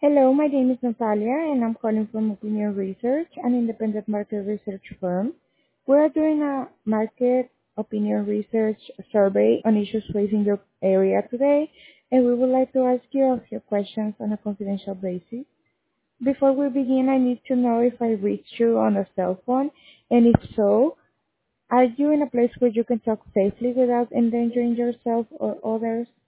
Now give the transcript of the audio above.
Hello, my name is Natalia, and I'm calling from Opinion Research, an independent market research firm. We are doing a market opinion research survey on issues facing your area today, and we would like to ask you a few questions on a confidential basis. Before we begin, I need to know if I reached you on a cell phone, and if so, are you in a place where you can talk safely without endangering yourself or others?